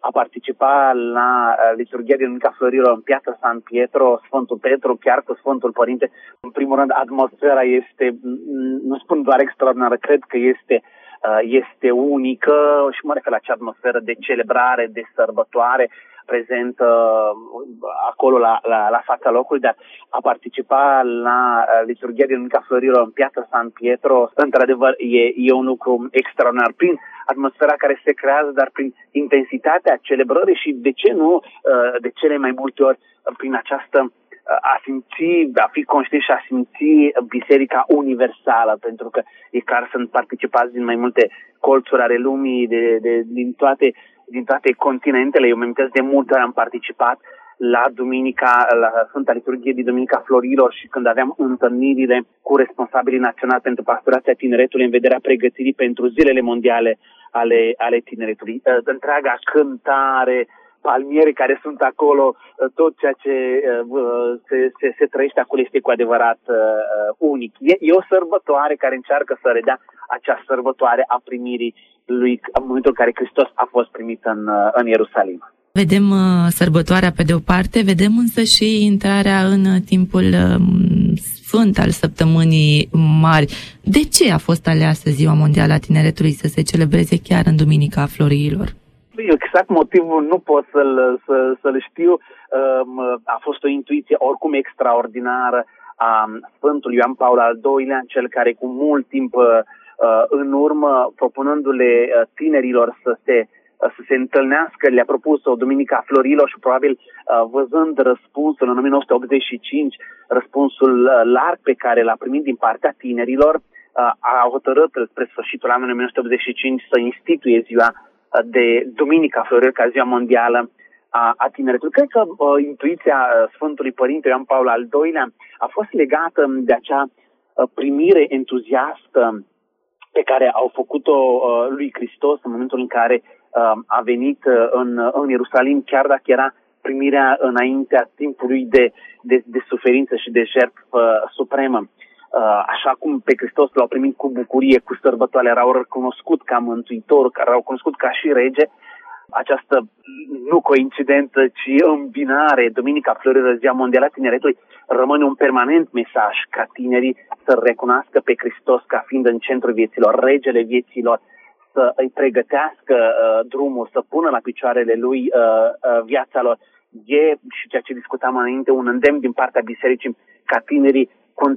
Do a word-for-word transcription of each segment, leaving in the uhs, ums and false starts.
a participa la liturghia din Duminica Florilor în Piața San Pietro, Sfântul Petru, chiar cu Sfântul Părinte. În primul rând, atmosfera este, nu spun doar extraordinară, cred că este, este unică și mă refer la acea atmosferă de celebrare, de sărbătoare prezentă acolo la, la, la fața locului, dar a participa la liturghia din Duminica Florilor în Piața San Pietro, într-adevăr, e, e un lucru extraordinar, prin atmosfera care se creează, dar prin intensitatea celebrării și, de ce nu, de cele mai multe ori, prin această a simți, a fi conștient și a simți biserica universală, pentru că e clar sunt participați din mai multe colțuri ale lumii, de, de, din toate din toate continentele. Eu mi-am de multe ori am participat la Duminica, la Sfânta Liturghie din Duminica Florilor și când aveam întâlnirile cu responsabilii naționali pentru pastorația tineretului în vederea pregătirii pentru zilele mondiale ale, ale tineretului. Întreaga cântare, palmieri care sunt acolo, tot ceea ce uh, se, se, se trăiește acolo este cu adevărat uh, unic. E, e o sărbătoare care încearcă să redea acea sărbătoare a primirii lui în momentul în care Hristos a fost primit în, uh, în Ierusalim. Vedem uh, sărbătoarea pe de o parte, vedem însă și intrarea în timpul uh, sfânt al săptămânii mari. De ce a fost aleasă Ziua Mondială a Tineretului să se celebreze chiar în Duminica Florilor? Exact motivul nu pot să-l, să, să-l știu. A fost o intuiție oricum extraordinară a Sfântului Ioan Paul al doilea, cel care cu mult timp în urmă, propunându-le tinerilor să se, să se întâlnească, le-a propus o Duminica Florilor și probabil văzând răspunsul în o mie nouă sute optzeci și cinci, răspunsul larg pe care l-a primit din partea tinerilor, a hotărât spre sfârșitul anului o mie nouă sute optzeci și cinci să instituie ziua de Duminica Florilor ca Ziua Mondială a, a Tineretului. Cred că uh, intuiția Sfântului Părinte Ioan Paul al doilea a fost legată de acea uh, primire entuziastă pe care au făcut-o uh, lui Hristos în momentul în care uh, a venit uh, în, în Ierusalim, chiar dacă era primirea înaintea timpului de, de, de suferință și de jertfă uh, supremă. Așa cum pe Hristos l-au primit cu bucurie, cu sărbătoare, erau recunoscut ca mântuitor, care erau recunoscut ca și rege, această nu coincidență, ci îmbinare, Duminica Florilor, Ziua Mondială a Tineretului, rămâne un permanent mesaj ca tinerii să recunoască pe Hristos ca fiind în centrul vieților, regele vieților, să îi pregătească uh, drumul, să pună la picioarele lui uh, uh, viața lor. E, și ceea ce discutam înainte, un îndemn din partea bisericii ca tinerii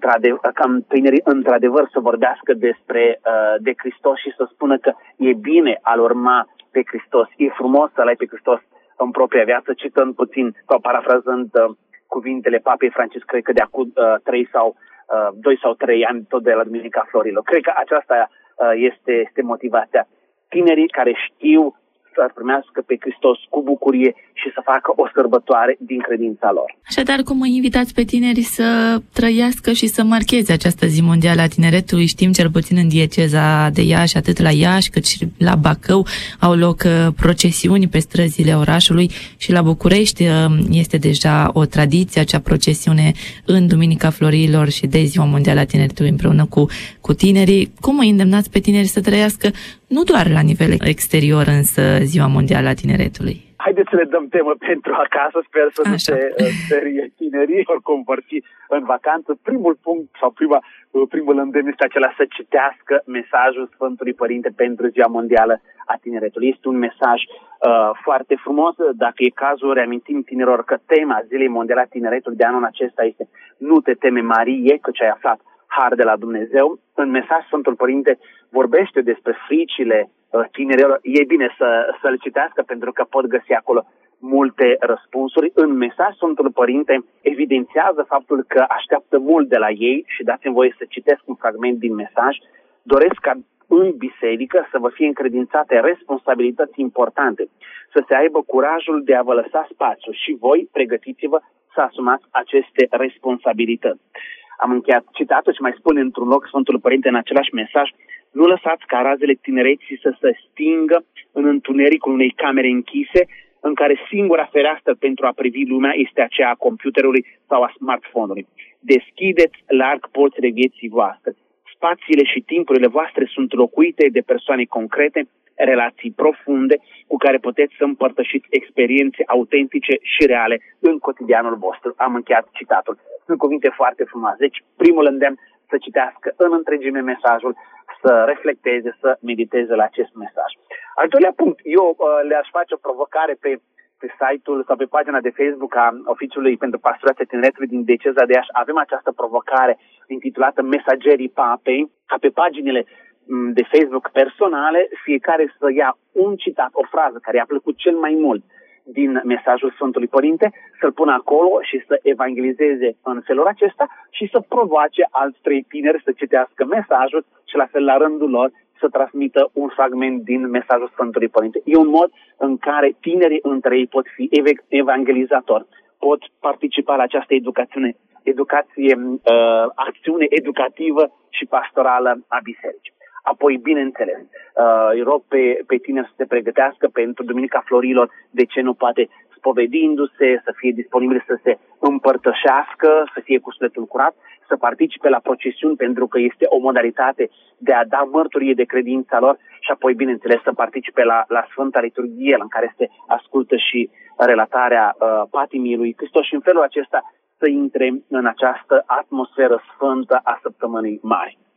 ca tinerii într-adevăr să vorbească despre uh, de Hristos și să spună că e bine a-L urma pe Hristos, e frumos să-L ai pe Hristos în propria viață, citând puțin sau parafrazând uh, cuvintele Papei Francisc, cred că de acum uh, trei sau uh, doi sau trei ani, tot de la Duminica Florilor. Cred că aceasta uh, este, este motivația. Tinerii care știu să primească pe Hristos cu bucurie și să facă o sărbătoare din credința lor. Așadar, cum îi invitați pe tineri să trăiască și să marcheze această zi mondială a tineretului? Știm, cel puțin în dieceza de Iași, atât la Iași cât și la Bacău, au loc procesiuni pe străzile orașului și la București este deja o tradiție, acea procesiune în Duminica Florilor și de Ziua Mondială a Tineretului împreună cu, cu tinerii. Cum îi îndemnați pe tineri să trăiască nu doar la nivel exterior, însă Ziua Mondială a Tineretului? Haideți să le dăm temă pentru acasă, sper să Așa. nu se sperie tinerii, oricum vor fi în vacanță. Primul punct sau prima, primul îndemn este acela să citească mesajul Sfântului Părinte pentru Ziua Mondială a Tineretului. Este un mesaj uh, foarte frumos. Dacă e cazul, reamintim tinerilor că tema Zilei Mondiale a Tineretului de anul acesta este Nu te teme, Marie, că ce-ai aflat har de la Dumnezeu. În mesaj Sfântul Părinte vorbește despre fricile tinerilor. E bine să, să-l citească pentru că pot găsi acolo multe răspunsuri. În mesaj Sfântul Părinte evidențiază faptul că așteaptă mult de la ei și dați-mi voie să citesc un fragment din mesaj. Doresc ca în biserică să vă fie încredințate responsabilități importante, să se aibă curajul de a vă lăsa spațiu și voi pregătiți-vă să asumați aceste responsabilități. Am încheiat citatul și mai spune într-un loc Sfântul Părinte în același mesaj: nu lăsați ca razele tinereții să se stingă în întunericul unei camere închise, în care singura fereastră pentru a privi lumea este aceea a computerului sau a smartphone-ului. Deschideți larg porțile vieții voastre. spațiile și timpurile voastre sunt locuite de persoane concrete, relații profunde cu care puteți să împărtășiți experiențe autentice și reale în cotidianul vostru. Am încheiat citatul. Sunt cuvinte foarte frumoase. Deci, primul îndemn să citească în întregime mesajul, să reflecteze, să mediteze la acest mesaj. Al doilea punct, eu uh, le-aș face o provocare pe, pe site-ul sau pe pagina de Facebook a Oficiului pentru Pastorația Tineretului din Dieceza de Iași. Avem această provocare intitulată Mesagerii Papei, ca pe paginile de Facebook personale, fiecare să ia un citat, o frază care i-a plăcut cel mai mult din mesajul Sfântului Părinte, să-l pună acolo și să evangelizeze în felul acesta și să provoace alți trei tineri să citească mesajul și la fel la rândul lor să transmită un fragment din mesajul Sfântului Părinte. E un mod în care tinerii între ei pot fi evangelizatori, pot participa la această educație, educație uh, acțiune educativă și pastorală a bisericii. Apoi, bineînțeles, uh, îi rog pe, pe tine să se pregătească pentru Duminica Florilor, de ce nu poate, spovedindu-se, să fie disponibil să se împărtășească, să fie cu sufletul curat, să participe la procesiuni, pentru că este o modalitate de a da mărturie de credința lor și apoi, bineînțeles, să participe la, la Sfânta Liturghie, în care se ascultă și relatarea uh, patimii lui Hristos și în felul acesta să intre în această atmosferă sfântă a Săptămânii Mari.